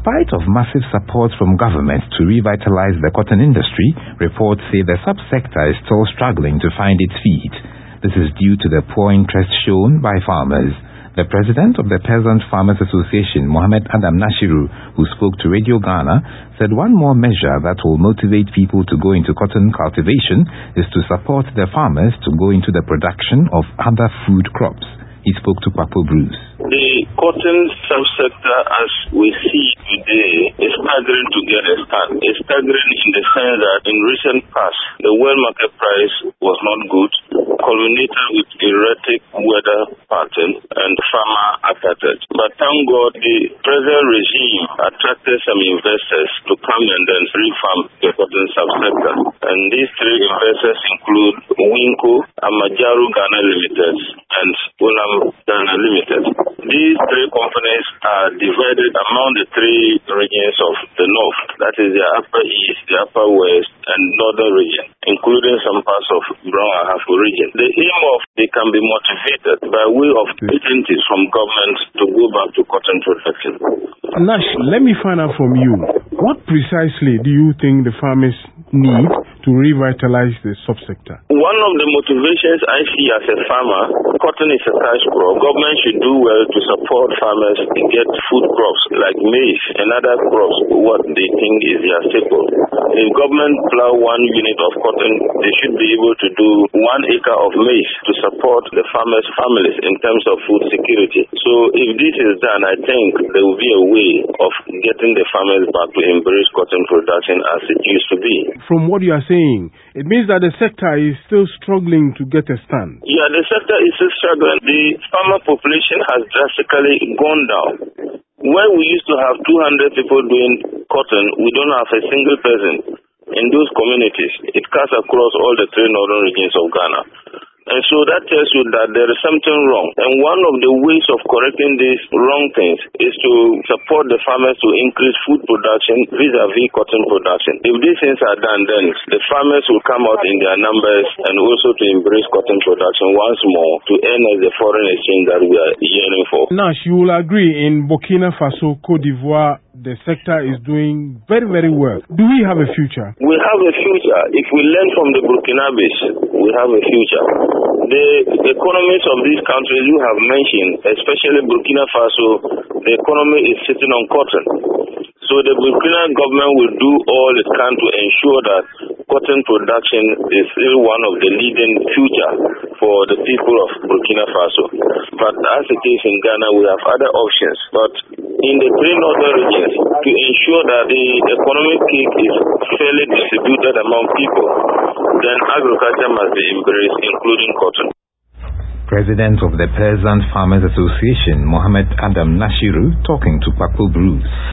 spite of massive support from government to revitalize the cotton industry, reports say the subsector is still struggling to find its feet. This is due to the poor interest shown by farmers. The president of the Peasant Farmers Association, Mohammed Adam Nashiru, who spoke to Radio Ghana, said one more measure that will motivate people to go into cotton cultivation is to support the farmers to go into the production of other food crops. He spoke to Papo Bruce. The cotton subsector, as we see today, is struggling to get a stand. It's struggling in the sense that in recent past, the world market price was not good, culminated with erratic weather pattern and farmer affected. But thank God, the present regime attracted some investors to come and then reform the cotton subsector. And these three investors include Winco, Amajaru Ghana Limited, and Ulam Ghana Limited. These three companies are divided among the three regions of the north, that is the upper east, the upper west, and northern region, including some parts of Brown Ahafo region. The aim of they can be motivated by way of incentives from government to go back to cotton production. Nash, let me find out from you, what precisely do you think the farmers need to revitalize the subsector? One of the motivations I see as a farmer, cotton is a cash crop. Government should do well to support farmers to get food crops like maize and other crops, what they think is their staple. If government plow 1 unit of cotton, they should be able to do 1 acre of maize to support the farmers' families in terms of food security. So if this is done, I think there will be a way of getting the farmers back to embrace cotton production as it used to be. From what you are saying, it means that the sector is still struggling to get a stand. Yeah, the sector is still struggling. The farmer population has drastically gone down. Where we used to have 200 people doing cotton, we don't have a single person in those communities. It cuts across all the three northern regions of Ghana. And so that tells you that there is something wrong. And one of the ways of correcting these wrong things is to support the farmers to increase food production vis-a-vis cotton production. If these things are done, then the farmers will come out in their numbers and also to embrace cotton production once more to earn us the foreign exchange that we are yearning for. Nash, you will agree in Burkina Faso, Cote d'Ivoire, the sector is doing very, very well. Do we have a future? We have a future. If we learn from the Burkinabes, we have a future. The economies of these countries you have mentioned, especially Burkina Faso, the economy is sitting on cotton. So the Burkina government will do all it can to ensure that cotton production is still one of the leading future for the people of Burkina Faso. But as the case in Ghana, we have other options. But in the three northern regions, to ensure that the economic cake is fairly distributed among people, then agriculture must be embraced, including cotton. President of the Peasant Farmers Association, Mohammed Adam Nashiru, talking to Papo Bruce.